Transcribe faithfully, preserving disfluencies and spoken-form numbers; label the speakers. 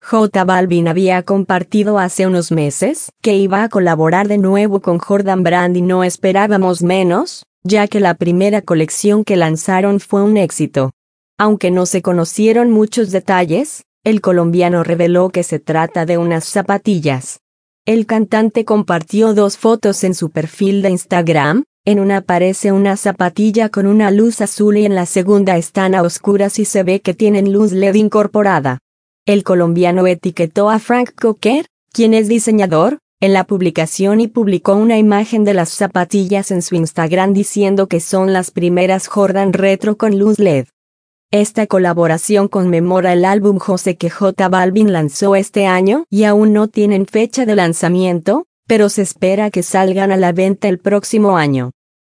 Speaker 1: J Balvin había compartido hace unos meses que iba a colaborar de nuevo con Jordan Brand y no esperábamos menos, ya que la primera colección que lanzaron fue un éxito. Aunque no se conocieron muchos detalles, el colombiano reveló que se trata de unas zapatillas. El cantante compartió dos fotos en su perfil de Instagram. En una aparece una zapatilla con una luz azul y en la segunda están a oscuras y se ve que tienen luz L E D incorporada. El colombiano etiquetó a Frank Cocker, quien es diseñador, en la publicación y publicó una imagen de las zapatillas en su Instagram diciendo que son las primeras Jordan Retro con luz L E D. Esta colaboración conmemora el álbum José que J Balvin lanzó este año y aún no tienen fecha de lanzamiento, pero se espera que salgan a la venta el próximo año.